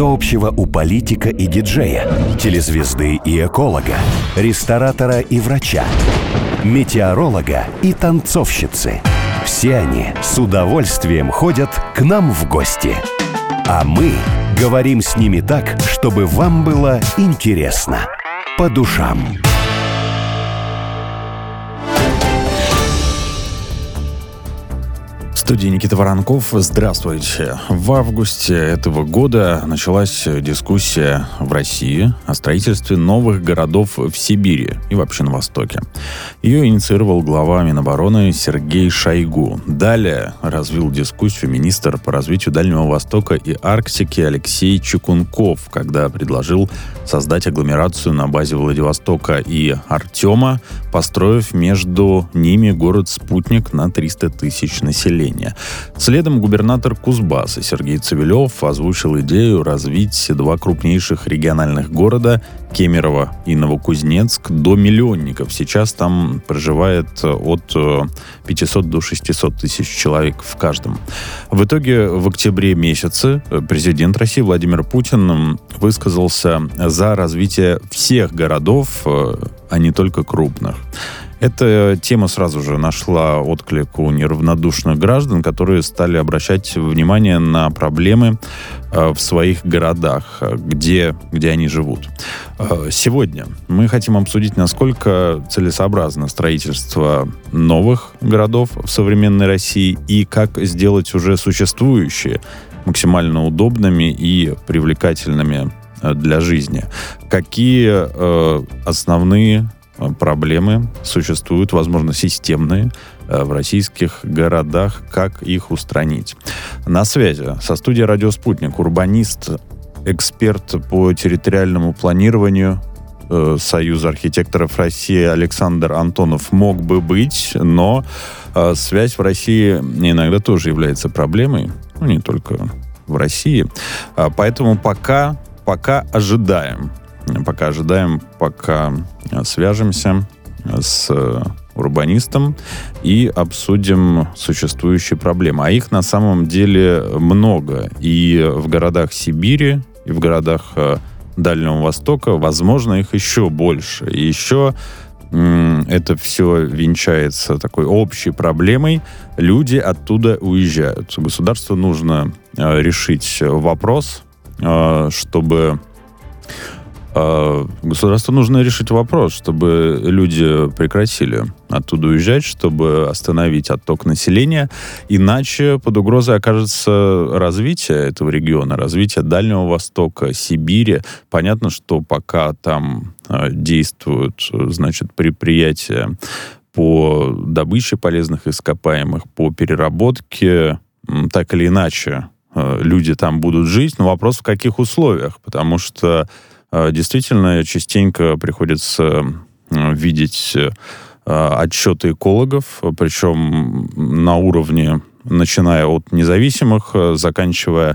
Что общего у политика и диджея, телезвезды и эколога, ресторатора и врача, метеоролога и танцовщицы? Все они с удовольствием ходят к нам в гости. А мы говорим с ними так, чтобы вам было интересно, по душам. В студии Никита Воронков. Здравствуйте. В августе этого года началась дискуссия в России о строительстве новых городов в Сибири и вообще на Востоке. Ее инициировал глава Минобороны Сергей Шойгу. Далее развил дискуссию министр по развитию Дальнего Востока и Арктики Алексей Чекунков, когда предложил создать агломерацию на базе Владивостока и Артема, построив между ними город-спутник на 300 тысяч населения. Следом губернатор Кузбасса Сергей Цивилев озвучил идею развить два крупнейших региональных города Кемерово и Новокузнецк до миллионников. Сейчас там проживает от 500 до 600 тысяч человек в каждом. В итоге в октябре месяце президент России Владимир Путин высказался за развитие всех городов, а не только крупных. Эта тема сразу же нашла отклик у неравнодушных граждан, которые стали обращать внимание на проблемы в своих городах, где они живут. Сегодня мы хотим обсудить, насколько целесообразно строительство новых городов в современной России и как сделать уже существующие максимально удобными и привлекательными для жизни. Какие основные проблемы существуют, возможно, системные, в российских городах, как их устранить. На связи со студией «Радио Спутник» урбанист, эксперт по территориальному планированию Союза архитекторов России Александр Антонов мог бы быть, но связь в России иногда тоже является проблемой, не только в России. Поэтому пока ожидаем, пока свяжемся с урбанистом и обсудим существующие проблемы. А их на самом деле много. И в городах Сибири, и в городах Дальнего Востока, возможно, их еще больше. И еще это все венчается такой общей проблемой. Люди оттуда уезжают. Государству нужно решить вопрос, чтобы люди прекратили оттуда уезжать, чтобы остановить отток населения. Иначе под угрозой окажется развитие этого региона, развитие Дальнего Востока, Сибири. Понятно, что пока там действуют, предприятия по добыче полезных ископаемых, по переработке, так или иначе люди там будут жить, но вопрос в каких условиях, потому что действительно частенько приходится видеть отчеты экологов, причем на уровне, начиная от независимых, заканчивая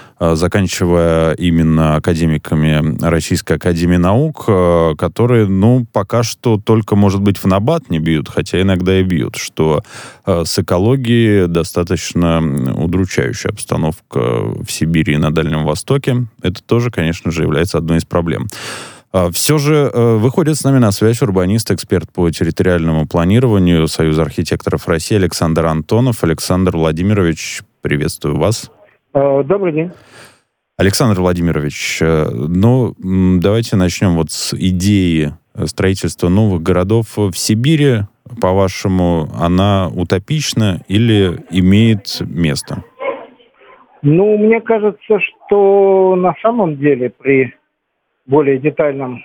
именно академиками Российской академии наук, которые, пока что только, может быть, в набат не бьют, хотя иногда и бьют, что с экологией достаточно удручающая обстановка в Сибири и на Дальнем Востоке. Это тоже, конечно же, является одной из проблем. Все же выходит с нами на связь урбанист, эксперт по территориальному планированию Союза архитекторов России Александр Антонов. Александр Владимирович, приветствую вас. Добрый день. Александр Владимирович, давайте начнем с идеи строительства новых городов в Сибири. По-вашему, она утопична или имеет место? Мне кажется, что на самом деле при более детальном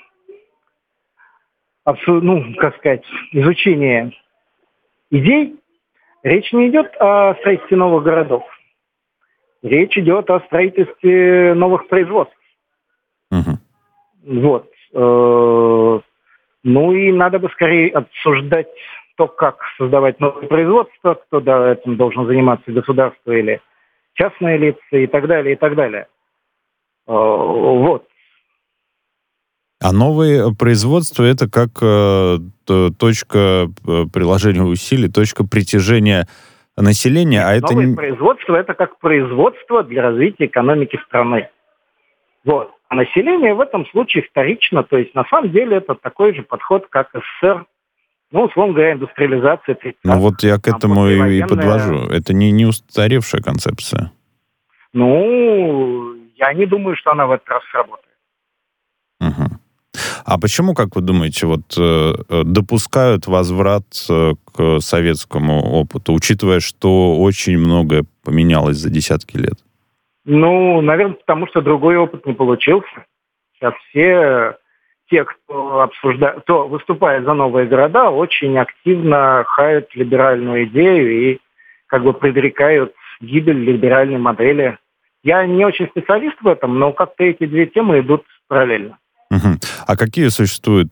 изучении идей речь не идет о строительстве новых городов. Речь идет о строительстве новых производств. Uh-huh. И надо бы скорее обсуждать то, как создавать новые производства, кто этим должен заниматься, государство или частные лица и так далее, и так далее. А новые производства — это как точка приложения усилий, точка притяжения населения, а это... Новое производство – это как производство для развития экономики страны. Вот. А население в этом случае вторично, то есть на самом деле это такой же подход, как СССР, ну, условно говоря, индустриализация 30-х. Ну вот я к этому и подвожу. Это не устаревшая концепция. Ну, я не думаю, что она в этот раз сработает. Угу. А почему, как вы думаете, допускают возврат к советскому опыту, учитывая, что очень многое поменялось за десятки лет? Ну, наверное, потому что другой опыт не получился. Сейчас все те, кто выступает за новые города, очень активно хают либеральную идею и как бы предрекают гибель либеральной модели. Я не очень специалист в этом, но как-то эти две темы идут параллельно. Угу. А какие существуют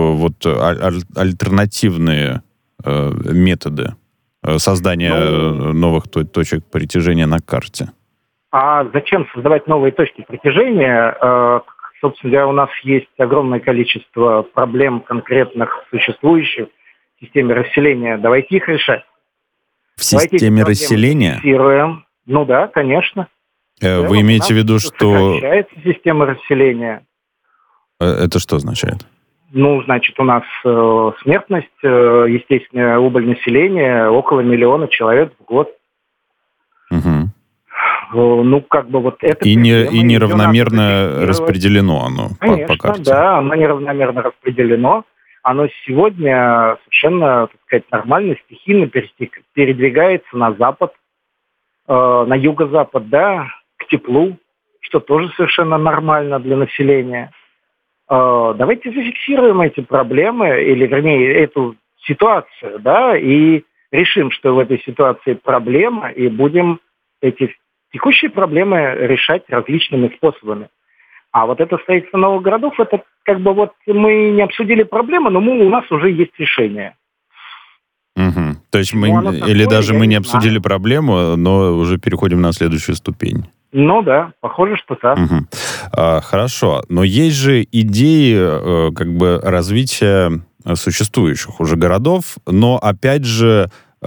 альтернативные методы создания новых точек притяжения на карте? А зачем создавать новые точки притяжения? Собственно говоря, у нас есть огромное количество проблем конкретных существующих в системе расселения. Давайте их решать. В системе расселения? Фиксируем. Ну да, конечно. Вы имеете в виду, что... Сокращается система расселения. Это что означает? Ну, значит, у нас смертность, естественная убыль населения около 1 миллиона человек в год. Угу. Ну, как бы вот это... И неравномерно распределено оно. Конечно, по карте. Да, оно неравномерно распределено. Оно сегодня совершенно, так сказать, нормально, стихийно передвигается на запад, на юго-запад, да, к теплу, что тоже совершенно нормально для населения. Давайте зафиксируем эти проблемы, или, вернее, эту ситуацию, да, и решим, что в этой ситуации проблема, и будем эти текущие проблемы решать различными способами. А вот это строительство новых городов, это как бы вот мы не обсудили проблемы, но у нас уже есть решение. Угу. То есть мы не обсудили проблему, но уже переходим на следующую ступень. Ну да, похоже, что так. Угу. Хорошо. Но есть же идеи как бы развития существующих уже городов, но опять же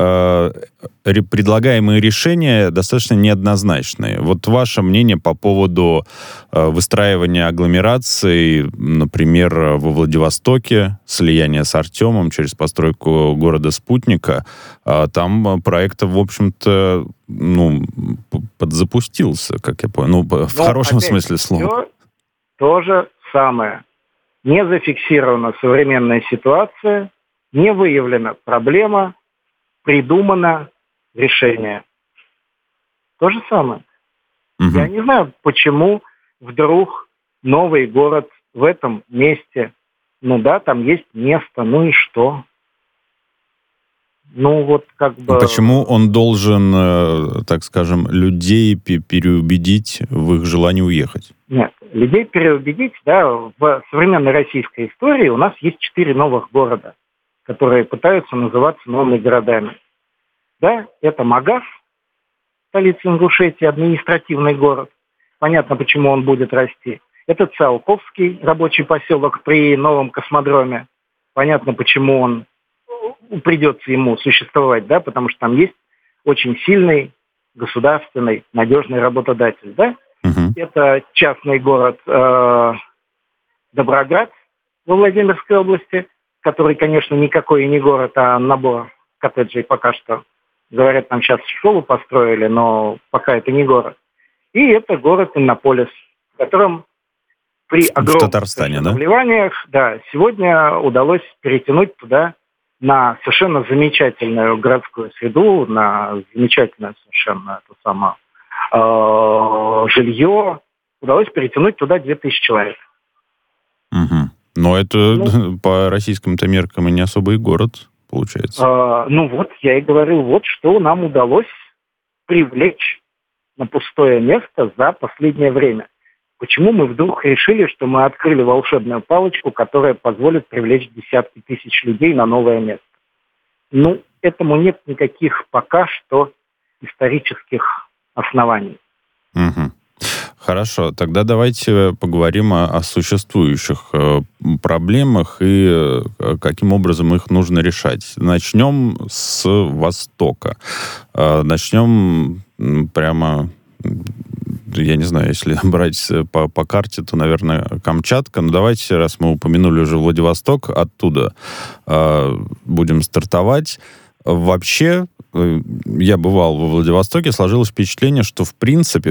предлагаемые решения достаточно неоднозначные. Вот ваше мнение по поводу выстраивания агломераций, например, во Владивостоке, слияния с Артемом через постройку города-спутника. Там проект, в общем-то, подзапустился, как я понял. В хорошем смысле слова. То же самое. Не зафиксирована современная ситуация, не выявлена проблема, придумано решение. То же самое. Угу. Я не знаю, почему вдруг новый город в этом месте. Ну да, там есть место, ну и что? Ну вот как бы... Почему он должен, так скажем, людей переубедить в их желании уехать? Нет, людей переубедить, да, в современной российской истории у нас есть 4 новых города, которые пытаются называться новыми городами. Да, это Магаз, столица Ингушетии, административный город. Понятно, почему он будет расти. Это Циолковский рабочий поселок при новом космодроме. Понятно, почему он придется ему существовать, да, потому что там есть очень сильный, государственный, надежный работодатель, да. Угу. Это частный город Доброград во Владимирской области, который, конечно, никакой и не город, а набор коттеджей пока что. Говорят, там сейчас школу построили, но пока это не город. И это город Иннополис, в котором при огромных заболеваниях, да, сегодня удалось перетянуть туда на совершенно замечательную городскую среду, на замечательное совершенно жилье. Удалось перетянуть туда 2000 человек. Угу. Но это по российским-то меркам и не особый город, получается. Вот, я и говорю, вот что нам удалось привлечь на пустое место за последнее время. Почему мы вдруг решили, что мы открыли волшебную палочку, которая позволит привлечь десятки тысяч людей на новое место? Ну, этому нет никаких пока что исторических оснований. Угу. Хорошо, тогда давайте поговорим о существующих проблемах и каким образом их нужно решать. Начнем с Востока. Начнем прямо я не знаю, если брать по карте, то, наверное, Камчатка. Но давайте, раз мы упомянули уже Владивосток, оттуда будем стартовать. Вообще, я бывал во Владивостоке, сложилось впечатление, что в принципе,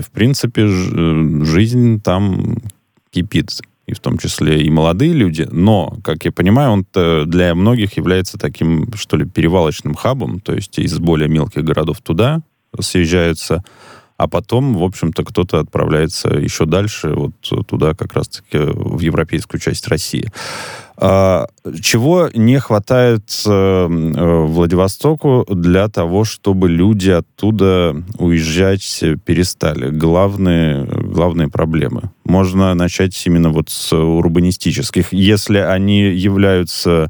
жизнь там кипит. И в том числе и молодые люди. Но, как я понимаю, он для многих является таким, что ли, перевалочным хабом. То есть из более мелких городов туда съезжаются, а потом, в общем-то, кто-то отправляется еще дальше, вот туда, как раз-таки в европейскую часть России. Чего не хватает Владивостоку для того, чтобы люди оттуда уезжать перестали? Главные проблемы. Можно начать именно вот с урбанистических, если они являются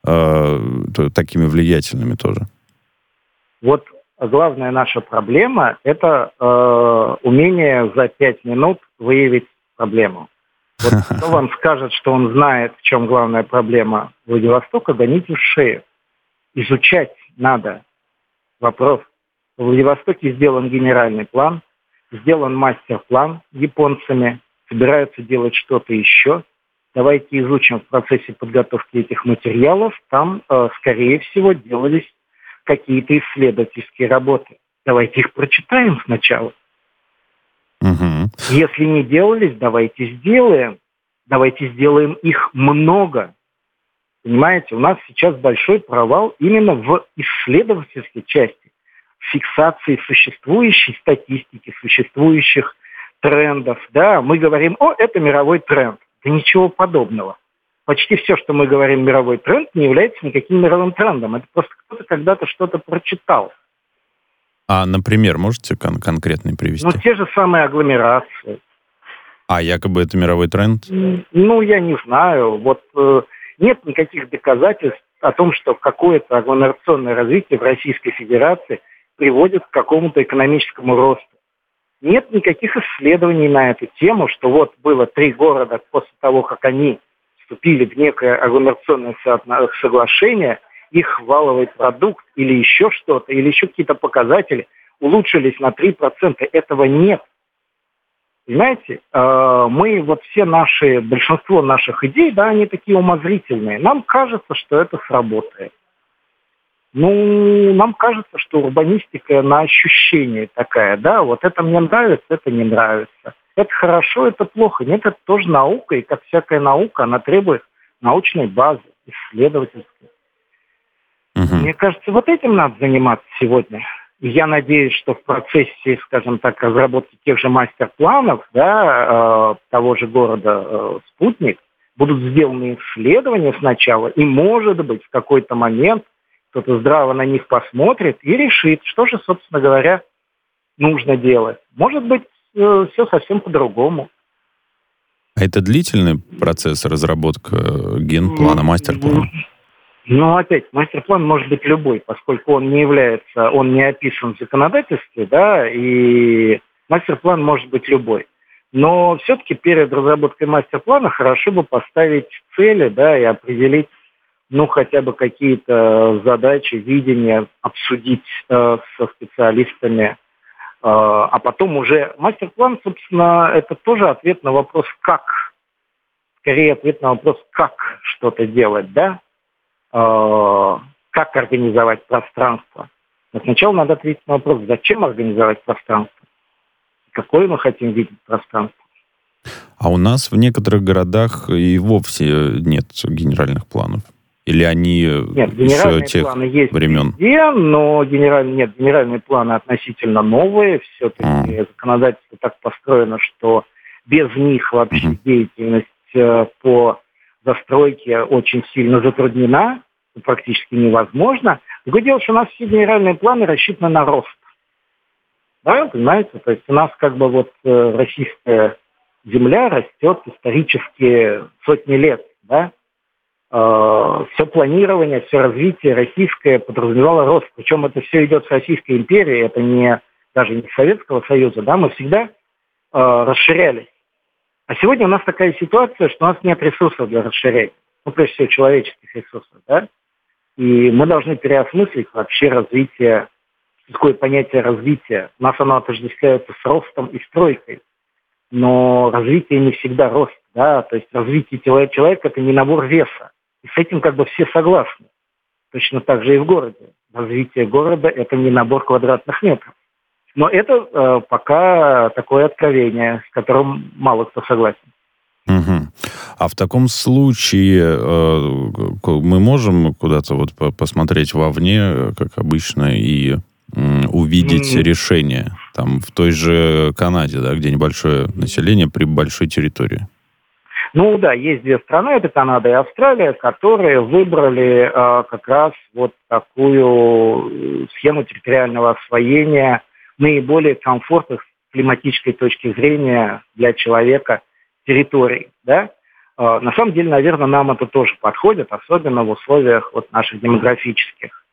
такими влиятельными тоже. Вот главная наша проблема – это умение за 5 минут выявить проблему. Вот кто вам скажет, что он знает, в чем главная проблема Владивостока, гоните в шею. Изучать надо вопрос. В Владивостоке сделан генеральный план, сделан мастер-план японцами, собираются делать что-то еще. Давайте изучим в процессе подготовки этих материалов. Там, скорее всего, делались какие-то исследовательские работы. Давайте их прочитаем сначала. Угу. Если не делались, давайте сделаем. Давайте сделаем их много. Понимаете, у нас сейчас большой провал именно в исследовательской части. Фиксации существующей статистики, существующих трендов. Да, мы говорим, это мировой тренд. Да ничего подобного. Почти все, что мы говорим мировой тренд, не является никаким мировым трендом. Это просто кто-то когда-то что-то прочитал. А, например, можете конкретный привести? Те же самые агломерации. А якобы это мировой тренд? Я не знаю. Нет никаких доказательств о том, что какое-то агломерационное развитие в Российской Федерации приводит к какому-то экономическому росту. Нет никаких исследований на эту тему, что было 3 города после того, как они вступили в некое агломерационное соглашение, их валовый продукт или еще что-то, или еще какие-то показатели улучшились на 3%. Этого нет. Понимаете, большинство наших идей, они такие умозрительные. Нам кажется, что это сработает. Нам кажется, что урбанистика на ощущение такая, это мне нравится, это не нравится. Это хорошо, это плохо. Нет, это тоже наука, и как всякая наука, она требует научной базы, исследовательской. Угу. Мне кажется, этим надо заниматься сегодня. И я надеюсь, что в процессе, скажем так, разработки тех же мастер-планов, того же города «Спутник», будут сделаны исследования сначала, и, может быть, в какой-то момент кто-то здраво на них посмотрит и решит, что же, собственно говоря, нужно делать. Может быть, все совсем по-другому. А это длительный процесс разработка генплана, мастер-плана? Опять, мастер-план может быть любой, поскольку он не описан в законодательстве, и мастер-план может быть любой. Но все-таки перед разработкой мастер-плана хорошо бы поставить цели, и определить, хотя бы какие-то задачи, видения, обсудить со специалистами. А потом уже мастер-план, собственно, это тоже ответ на вопрос «как?». Скорее ответ на вопрос «как что-то делать?», как организовать пространство. Но сначала надо ответить на вопрос, зачем организовать пространство, какое мы хотим видеть пространство. А у нас в некоторых городах и вовсе нет генеральных планов? Или они еще тех планы есть времен? Везде, но генеральные планы относительно новые. Все-таки законодательство так построено, что без них вообще деятельность по застройке очень сильно затруднена, практически невозможно. Другое дело, что у нас все генеральные планы рассчитаны на рост. Понимаете? То есть у нас российская земля растет исторически сотни лет, Все планирование, все развитие российское подразумевало рост. Причем это все идет с Российской империи, это даже не Советского Союза, мы всегда расширялись. А сегодня у нас такая ситуация, что у нас нет ресурсов для расширения. Прежде всего, человеческих ресурсов, И мы должны переосмыслить вообще развитие, такое понятие развития. У нас оно отождествляется с ростом и стройкой. но развитие не всегда рост, да, то есть развитие человека – это не набор веса. И с этим как бы все согласны. Точно так же и в городе. Развитие города – это не набор квадратных метров. Но это пока такое откровение, с которым мало кто согласен. Угу. А в таком случае мы можем куда-то вот посмотреть вовне, как обычно, и увидеть решение там в той же Канаде, да, где небольшое население при большой территории? Ну да, есть две страны, это Канада и Австралия, которые выбрали как раз вот такую схему территориального освоения наиболее комфортных с климатической точки зрения для человека территорий. Да? На самом деле, наверное, нам это тоже подходит, особенно в условиях вот наших демографических.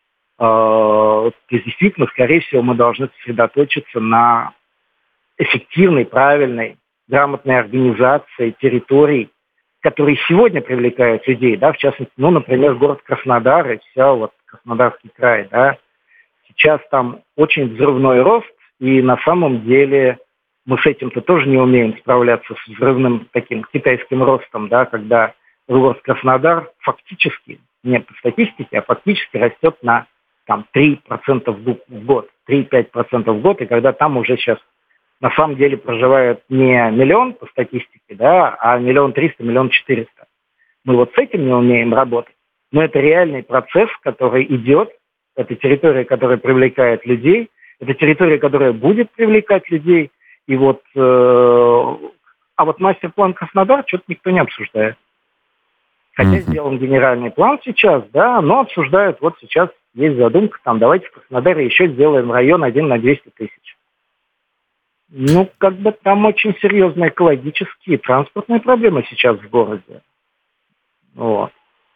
То есть, действительно, скорее всего, мы должны сосредоточиться на эффективной, правильной, грамотной организации территорий, которые сегодня привлекают людей, да, в частности, ну, например, город Краснодар и вся вот Краснодарский край, да. Сейчас там очень взрывной рост, и на самом деле мы с этим-то тоже не умеем справляться с взрывным таким китайским ростом, да, когда город Краснодар фактически, не по статистике, а фактически растет на там 3% в год, 3-5% в год, и когда там уже сейчас на самом деле проживает не 1 миллион по статистике, да, а 1 300 000, 1 400 000. Мы вот с этим не умеем работать. Но это реальный процесс, который идет. Это территория, которая привлекает людей. Это территория, которая будет привлекать людей. И вот, а вот мастер-план Краснодар что-то никто не обсуждает. Хотя сделан генеральный план сейчас, да, но обсуждают, вот сейчас есть задумка, там, давайте в Краснодаре еще сделаем район 1 на 200 000. Ну, как бы там очень серьезные экологические и транспортные проблемы сейчас в городе. Вот.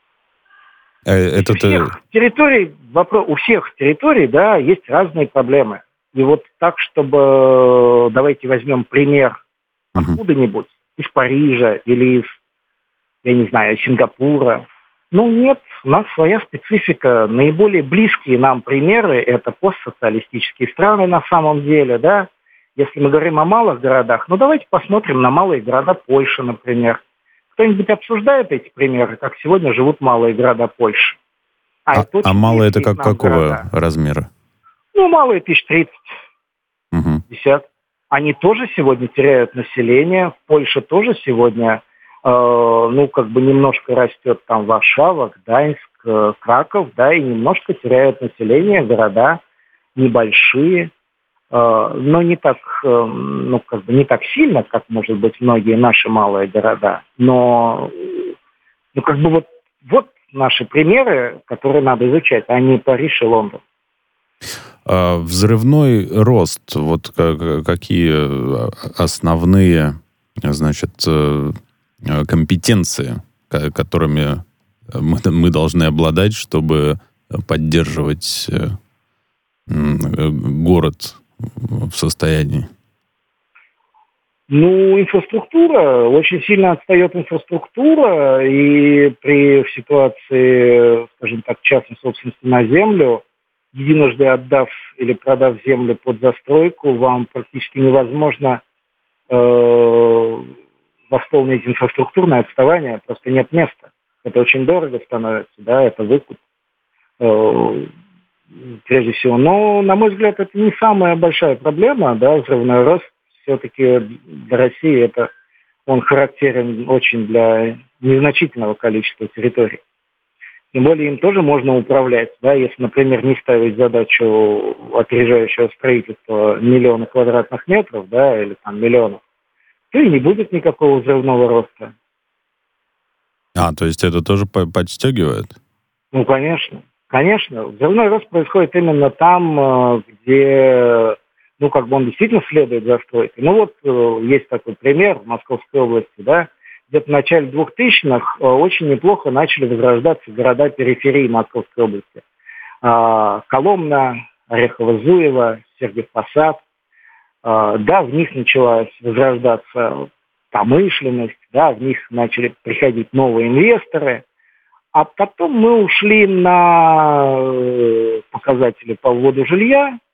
У всех территорий, да, есть разные проблемы. И вот так, чтобы, давайте возьмем пример откуда-нибудь, из Парижа или из, я не знаю, Сингапура. Ну, нет, у нас своя специфика. Наиболее близкие нам примеры – это постсоциалистические страны на самом деле, да. Если мы говорим о малых городах, ну, давайте посмотрим на малые города Польши, например. Кто-нибудь обсуждает эти примеры, как сегодня живут малые города Польши? А малые это какого города размера? Ну, малые 1030, 50. Они тоже сегодня теряют население. В Польше тоже сегодня, ну, как бы немножко растет там Варшава, Гданьск, Краков, да, и немножко теряют население города небольшие. Но не так, ну, как бы не так сильно, как, может быть, многие наши малые города. Но, ну, как бы вот наши примеры, которые надо изучать, а не Париж и Лондон. Взрывной рост, вот какие основные, значит, компетенции, которыми мы должны обладать, чтобы поддерживать город в состоянии? Ну, инфраструктура, очень сильно отстает инфраструктура, и в ситуации, скажем так, частной собственности на землю, единожды отдав или продав землю под застройку, вам практически невозможно восполнить инфраструктурное отставание, просто нет места. Это очень дорого становится, да, это выкуп. Прежде всего. Но, на мой взгляд, это не самая большая проблема, да, взрывной рост. Все-таки для России он характерен очень для незначительного количества территорий. Тем более им тоже можно управлять, да, если, например, не ставить задачу опережающего строительства миллионов квадратных метров, да, или там миллионов, то и не будет никакого взрывного роста. То есть это тоже подстегивает? Ну, конечно. Конечно, взрывной рост происходит именно там, где, ну, как бы он действительно следует застройке. Ну, вот есть такой пример в Московской области, да, где-то в начале 2000-х очень неплохо начали возрождаться города периферии Московской области. Коломна, Орехово-Зуево, Сергиев Посад. Да, в них началась возрождаться промышленность, да, в них начали приходить новые инвесторы. А потом мы ушли на показатели по вводу жилья,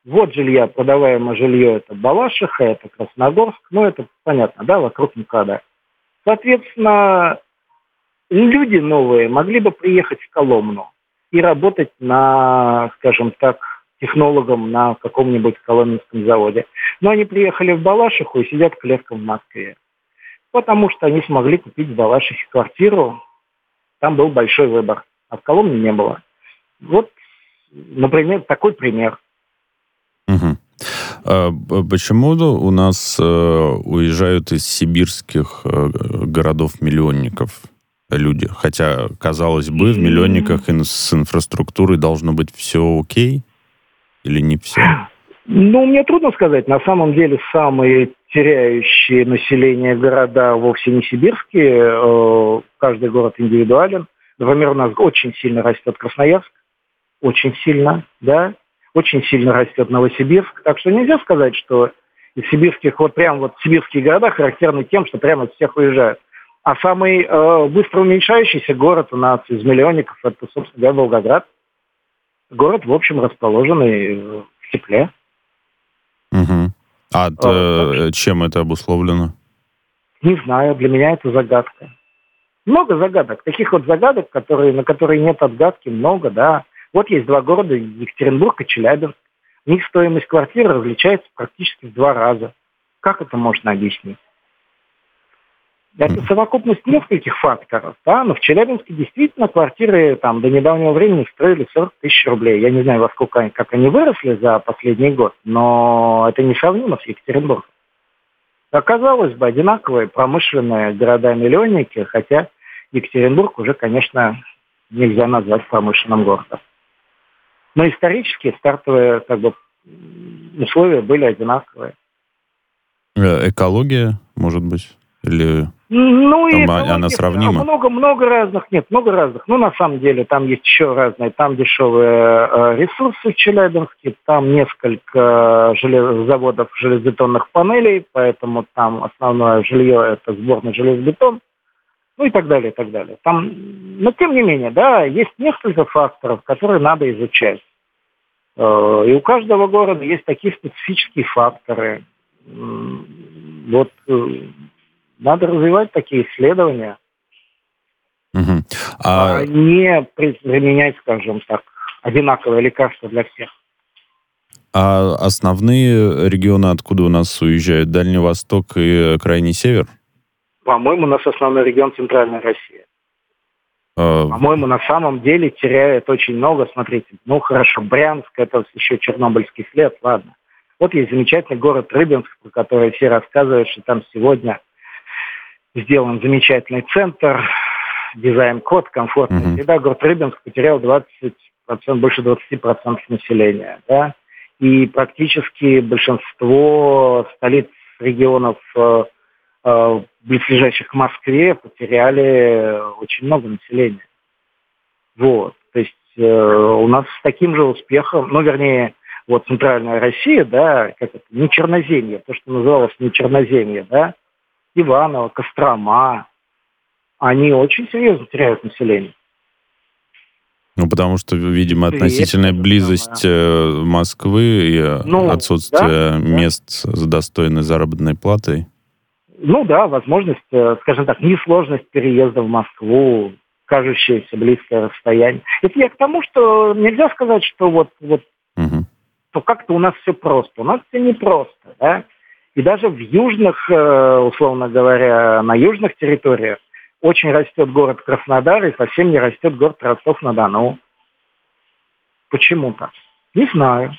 Вот жилья, продаваемое жилье, это Балашиха, это Красногорск, ну, это понятно, да, вокруг МКАДа. Соответственно, люди новые могли бы приехать в Коломну и работать на, скажем так, технологом на каком-нибудь коломенском заводе. Но они приехали в Балашиху и сидят клетком в Москве. Потому что они смогли купить в Балашихе квартиру. Там был большой выбор, а в Коломне не было. Вот, например, такой пример. Угу. Почему у нас уезжают из сибирских городов-миллионников люди? Хотя, казалось бы, в миллионниках с инфраструктурой должно быть все окей или не все? Ну, мне трудно сказать. На самом деле, самые теряющие население города вовсе не сибирские. Каждый город индивидуален. Например, у нас очень сильно растет Красноярск. Очень сильно, да. Очень сильно растет Новосибирск. Так что нельзя сказать, что из сибирских, вот прям вот сибирские города характерны тем, что прямо от всех уезжают. А самый быстро уменьшающийся город у нас из миллионников, это, собственно говоря, Волгоград. Город, в общем, расположенный в тепле. Угу. Чем это обусловлено? Не знаю, для меня это загадка. Много загадок. Таких вот загадок, на которые нет отгадки, много, да. Вот есть два города, Екатеринбург и Челябинск. У них стоимость квартиры различается практически в 2 раза. Как это можно объяснить? Это совокупность нескольких факторов, да, но в Челябинске действительно квартиры там до недавнего времени стоили 40 тысяч рублей. Я не знаю, во сколько как они выросли за последний год, но это несравнимо с Екатеринбургом. Оказалось бы, одинаковые промышленные города-миллионники, хотя Екатеринбург уже, конечно, нельзя назвать промышленным городом. Но исторически стартовые условия были одинаковые. Экология, может быть? Или она сравнима? Много разных. Ну, на самом деле, там есть еще разные. Там дешевые ресурсы в Челябинске, там несколько заводов железобетонных панелей, поэтому там основное жилье – это сборный железобетон, ну и так далее, и так далее. Но, тем не менее, да, есть несколько факторов, которые надо изучать. И у каждого города есть такие специфические факторы. Вот надо развивать такие исследования, а не применять, скажем так, одинаковое лекарство для всех. А основные регионы, откуда у нас уезжают? Дальний Восток и Крайний Север? По-моему, у нас основной регион Центральная Россия. По-моему, на самом деле теряет очень много. Смотрите, ну хорошо, Брянск, это еще чернобыльский след, ладно. Вот есть замечательный город Рыбинск, про который все рассказывают, что там сегодня сделан замечательный центр, дизайн-код, комфортная среда. Город Рыбинск потерял больше 20% населения, да, и практически большинство столиц регионов, близлежащих к Москве, потеряли очень много населения. Вот, то есть у нас с таким же успехом, вот Центральная Россия, да, не Черноземье, то, что называлось не Черноземье, да, Иваново, Кострома, они очень серьезно теряют население. Ну, потому что, видимо, относительная близость Москвы и отсутствие мест с достойной заработной платой. Ну да, возможность, скажем так, несложность переезда в Москву, кажущееся близкое расстояние. Это я к тому, что нельзя сказать, что то как-то у нас все просто. У нас все непросто, да. И даже в южных, условно говоря, на южных территориях очень растет город Краснодар и совсем не растет город Ростов-на-Дону. Почему так? Не знаю.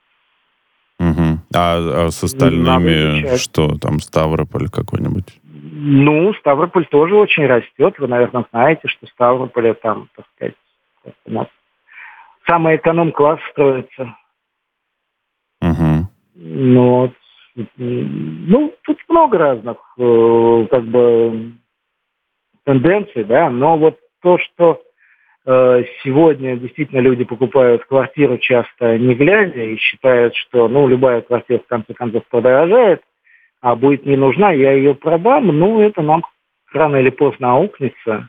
А с остальными что? Там Ставрополь какой-нибудь? Ну, Ставрополь тоже очень растет. Вы, наверное, знаете, что в Ставрополе там, так сказать, у нас самый эконом-класс строится. Ну, тут много разных, тенденций, да, но вот то, что сегодня действительно люди покупают квартиру часто не глядя и считают, что, любая квартира в конце концов подорожает, а будет не нужна, я ее продам, это нам рано или поздно аукнется.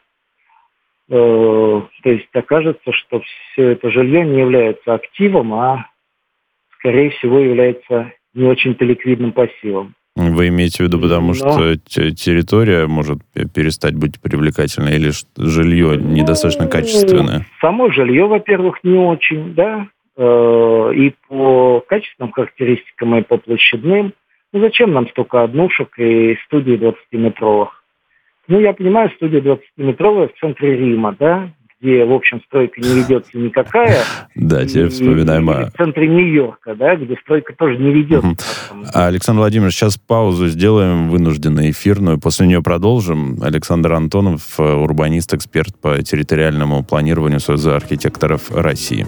То есть окажется, что все это жилье не является активом, а скорее всего, является не очень-то ликвидным пассивом. Вы имеете в виду, потому что территория может перестать быть привлекательной, или жилье недостаточно качественное? Само жилье, во-первых, не очень, да, и по качественным характеристикам, и по площадным. Зачем нам столько однушек и студий 20-метровых? Я понимаю, студия 20-метровая в центре Рима, да, где, в общем, стройка не ведется никакая. Да, теперь вспоминаем в центре Нью-Йорка, да, где стройка тоже не ведется. Александр Владимирович, сейчас паузу сделаем, вынужденно эфирную. После нее продолжим. Александр Антонов, урбанист, эксперт по территориальному планированию Союза архитекторов России.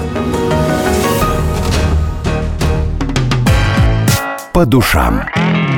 По душам.